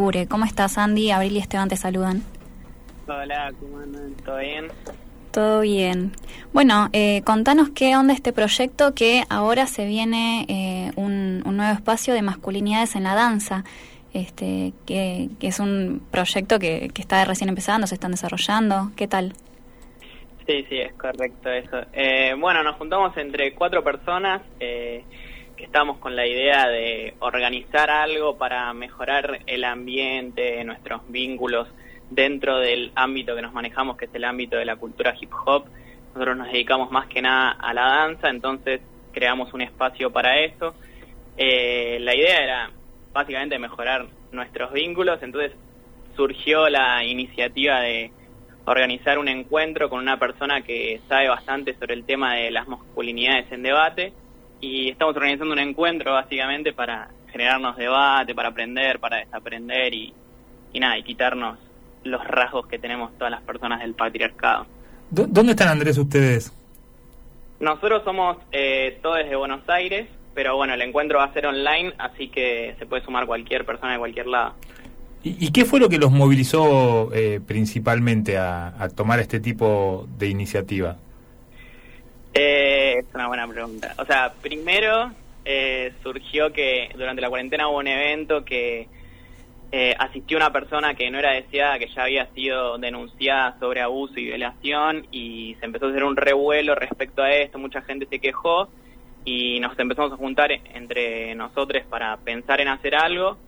Segure. ¿Cómo estás, Andy? Abril y Esteban te saludan. Hola, ¿cómo andan? ¿Todo bien? Todo bien. Bueno, contanos qué onda este proyecto, que ahora se viene un nuevo espacio de masculinidades en la danza, que es un proyecto que está recién empezando, se están desarrollando. ¿Qué tal? Sí, es correcto eso. Bueno, nos juntamos entre 4 personas que estamos con la idea de organizar algo para mejorar el ambiente, nuestros vínculos dentro del ámbito que nos manejamos, que es el ámbito de la cultura hip hop. Nosotros nos dedicamos más que nada a la danza, entonces creamos un espacio para eso. La idea era básicamente mejorar nuestros vínculos, entonces surgió la iniciativa de organizar un encuentro con una persona que sabe bastante sobre el tema de las masculinidades en debate, y estamos organizando un encuentro básicamente para generarnos debate, para aprender, para desaprender y quitarnos los rasgos que tenemos todas las personas del patriarcado. ¿Dónde están, Andrés, ustedes? Nosotros somos todos de Buenos Aires, pero bueno, el encuentro va a ser online, así que se puede sumar cualquier persona de cualquier lado. ¿Y qué fue lo que los movilizó principalmente a tomar este tipo de iniciativa? Es una buena pregunta. O sea, primero surgió que durante la cuarentena hubo un evento que asistió una persona que no era deseada, que ya había sido denunciada sobre abuso y violación, y se empezó a hacer un revuelo respecto a esto, mucha gente se quejó y nos empezamos a juntar entre nosotros para pensar en hacer algo.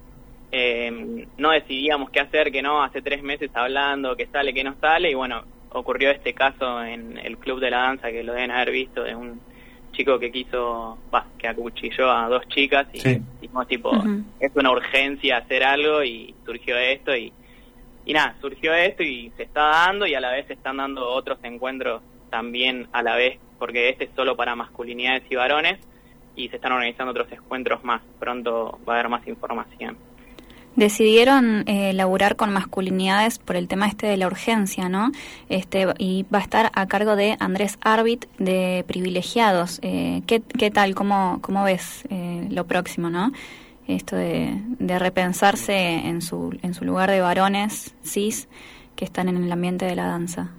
No decidíamos qué hacer, qué no, hace 3 meses hablando, qué sale, qué no sale, y bueno, ocurrió este caso en el Club de la Danza, que lo deben haber visto, de un chico que que acuchilló a 2 chicas, y sí. Dijimos tipo, es una urgencia hacer algo, y surgió esto, y surgió esto y se está dando, y a la vez se están dando otros encuentros también a la vez, porque este es solo para masculinidades y varones, y se están organizando otros encuentros más. Pronto va a haber más información. Decidieron laburar con masculinidades por el tema de la urgencia, ¿no? Y va a estar a cargo de Andrés Arbit, de Privilegiados. ¿Qué tal? ¿Cómo ves lo próximo, no? Esto de repensarse en su lugar de varones cis que están en el ambiente de la danza.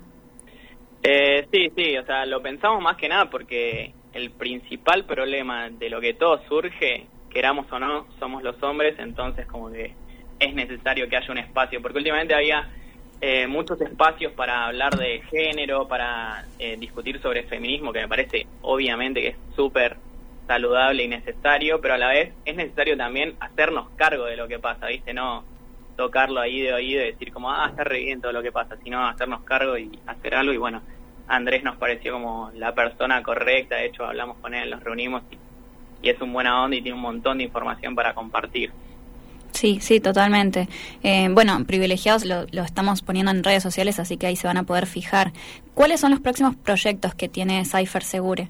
Sí, o sea, lo pensamos más que nada porque el principal problema de lo que todo surge, queramos o no, somos los hombres, entonces como que es necesario que haya un espacio, porque últimamente había muchos espacios para hablar de género, para discutir sobre feminismo, que me parece obviamente que es súper saludable y necesario, pero a la vez es necesario también hacernos cargo de lo que pasa, ¿viste? No tocarlo ahí de oído y decir como, está re bien todo lo que pasa, sino hacernos cargo y hacer algo. Y bueno, Andrés nos pareció como la persona correcta, de hecho hablamos con él, nos reunimos y es un buena onda y tiene un montón de información para compartir. Sí, totalmente. Bueno, Privilegiados lo estamos poniendo en redes sociales, así que ahí se van a poder fijar. ¿Cuáles son los próximos proyectos que tiene Cypher Segure?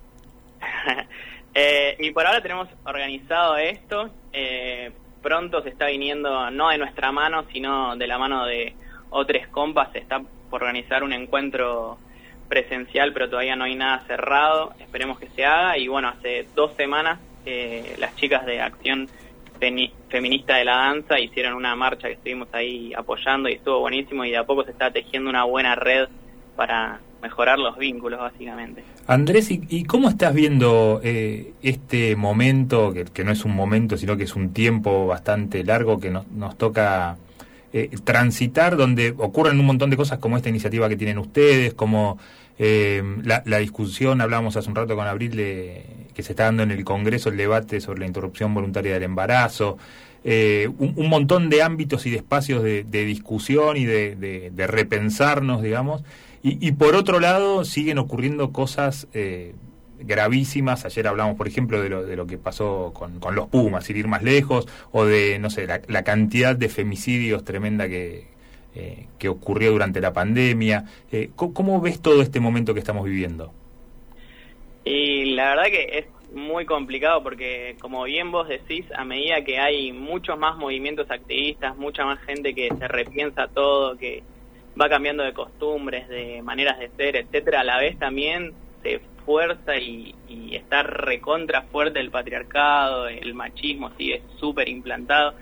Y por ahora tenemos organizado esto. Pronto se está viniendo, no de nuestra mano, sino de la mano de otros compas. Se está por organizar un encuentro presencial, pero todavía no hay nada cerrado. Esperemos que se haga. Y bueno, hace 2 semanas las chicas de Acción Feminista de la Danza hicieron una marcha que estuvimos ahí apoyando y estuvo buenísimo, y de a poco se está tejiendo una buena red para mejorar los vínculos, básicamente. Andrés, ¿y cómo estás viendo este momento, que no es un momento, sino que es un tiempo bastante largo que nos toca transitar, donde ocurren un montón de cosas como esta iniciativa que tienen ustedes, como la discusión, hablábamos hace un rato con Abril, que se está dando en el Congreso el debate sobre la interrupción voluntaria del embarazo, un montón de ámbitos y de espacios de discusión y de repensarnos, digamos, y por otro lado siguen ocurriendo cosas gravísimas. Ayer hablamos, por ejemplo, de lo que pasó con los Pumas, sin ir más lejos, o de, no sé, la cantidad de femicidios tremenda que ocurrió durante la pandemia. ¿Cómo ves todo este momento que estamos viviendo? Y la verdad que es muy complicado porque, como bien vos decís, a medida que hay muchos más movimientos activistas, mucha más gente que se repiensa todo, que va cambiando de costumbres, de maneras de ser, etcétera, a la vez también se fuerza y está recontra fuerte el patriarcado, el machismo sigue súper implantado.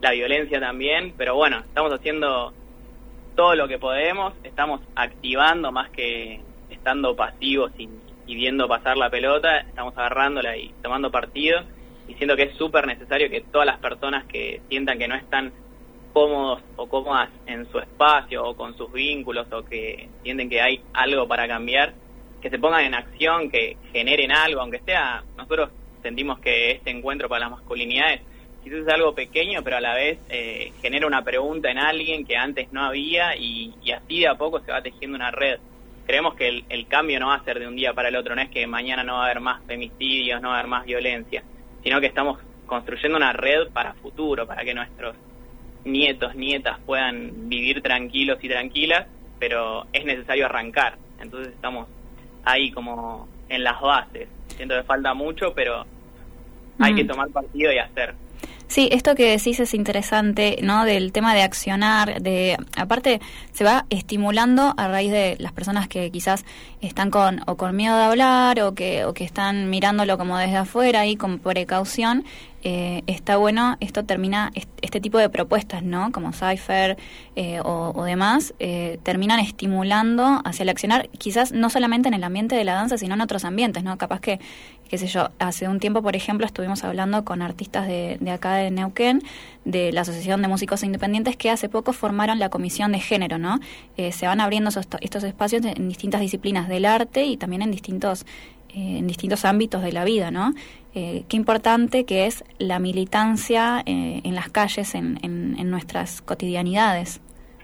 la violencia también, pero bueno, estamos haciendo todo lo que podemos, estamos activando más que estando pasivos y viendo pasar la pelota, estamos agarrándola y tomando partido, y siento que es súper necesario que todas las personas que sientan que no están cómodos o cómodas en su espacio o con sus vínculos, o que sienten que hay algo para cambiar, que se pongan en acción, que generen algo, aunque sea, nosotros sentimos que este encuentro para las masculinidades quizás es algo pequeño, pero a la vez genera una pregunta en alguien que antes no había, y así de a poco se va tejiendo una red. Creemos que el cambio no va a ser de un día para el otro, no es que mañana no va a haber más femicidios, no va a haber más violencia, sino que estamos construyendo una red para futuro, para que nuestros nietos, nietas puedan vivir tranquilos y tranquilas, pero es necesario arrancar. Entonces estamos ahí como en las bases. Siento que falta mucho, pero hay que tomar partido y hacer. Sí, esto que decís es interesante, ¿no? Del tema de accionar, aparte se va estimulando a raíz de las personas que quizás están con miedo de hablar, o que están mirándolo como desde afuera y con precaución. Está bueno, esto termina, este tipo de propuestas, ¿no? Como Cypher o demás, terminan estimulando hacia el accionar, quizás no solamente en el ambiente de la danza, sino en otros ambientes, ¿no? Capaz que, qué sé yo, hace un tiempo, por ejemplo, estuvimos hablando con artistas de acá de Neuquén, de la Asociación de Músicos Independientes, que hace poco formaron la Comisión de Género, ¿no? Se van abriendo estos espacios en distintas disciplinas del arte y también en distintos ámbitos de la vida, ¿no? Qué importante que es la militancia en las calles, en nuestras cotidianidades.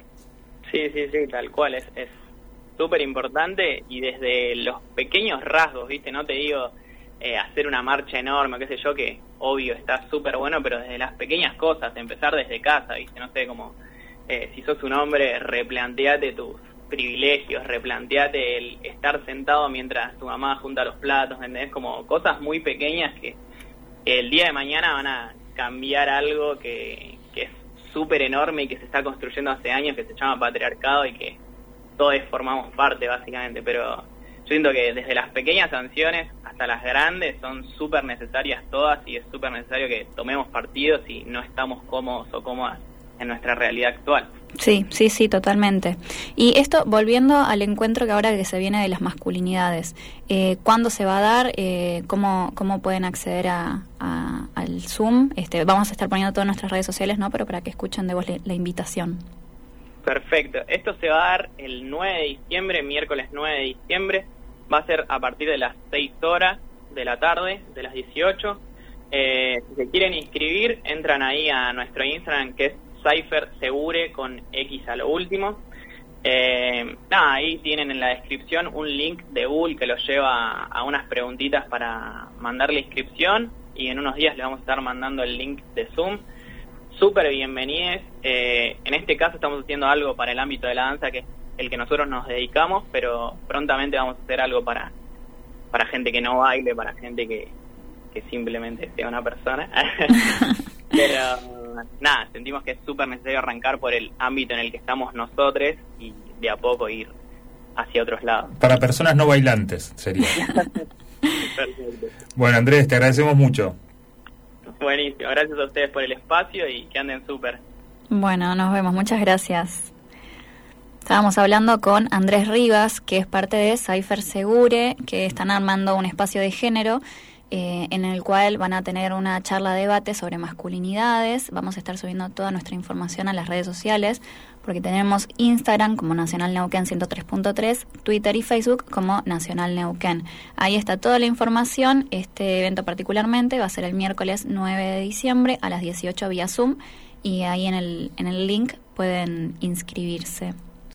Sí, tal cual, es súper importante, y desde los pequeños rasgos, ¿viste? No te digo hacer una marcha enorme, qué sé yo, que obvio está súper bueno, pero desde las pequeñas cosas, empezar desde casa, ¿viste? No sé, como si sos un hombre, replanteate tus privilegios, replanteate el estar sentado mientras tu mamá junta los platos, ¿entendés? Como cosas muy pequeñas que el día de mañana van a cambiar algo que es súper enorme y que se está construyendo hace años, que se llama patriarcado, y que todos formamos parte básicamente. Pero yo siento que desde las pequeñas sanciones hasta las grandes son súper necesarias todas, y es súper necesario que tomemos partido si no estamos cómodos o cómodas en nuestra realidad actual. Sí, totalmente. Y esto, volviendo al encuentro que ahora que se viene de las masculinidades, ¿cuándo se va a dar? ¿Cómo pueden acceder al Zoom? Vamos a estar poniendo todas nuestras redes sociales, ¿no? Pero para que escuchen de vos la invitación. Perfecto. Esto se va a dar el 9 de diciembre, miércoles 9 de diciembre. Va a ser a partir de las 6 horas de la tarde, de las 18. Si se quieren inscribir, entran ahí a nuestro Instagram, que es Cypher Segure con X a lo último. Ahí tienen en la descripción un link de Google que los lleva a unas preguntitas para mandar la inscripción, y en unos días les vamos a estar mandando el link de Zoom. Súper bienvenidos. En este caso estamos haciendo algo para el ámbito de la danza, que es el que nosotros nos dedicamos, pero prontamente vamos a hacer algo para gente que no baile, para gente que simplemente sea una persona. Pero nada, sentimos que es súper necesario arrancar por el ámbito en el que estamos nosotros y de a poco ir hacia otros lados. Para personas no bailantes sería. Perfecto. Bueno, Andrés, te agradecemos mucho. Buenísimo, gracias a ustedes por el espacio y que anden súper. Bueno, nos vemos, muchas gracias. Estábamos hablando con Andrés Rivas, que es parte de Cypher Segure, que están armando un espacio de género en el cual van a tener una charla de debate sobre masculinidades. Vamos a estar subiendo toda nuestra información a las redes sociales, porque tenemos Instagram como Nacional Neuquén 103.3, Twitter y Facebook como Nacional Neuquén. Ahí está toda la información. Este evento particularmente va a ser el miércoles 9 de diciembre a las 18 vía Zoom, y ahí en el link pueden inscribirse.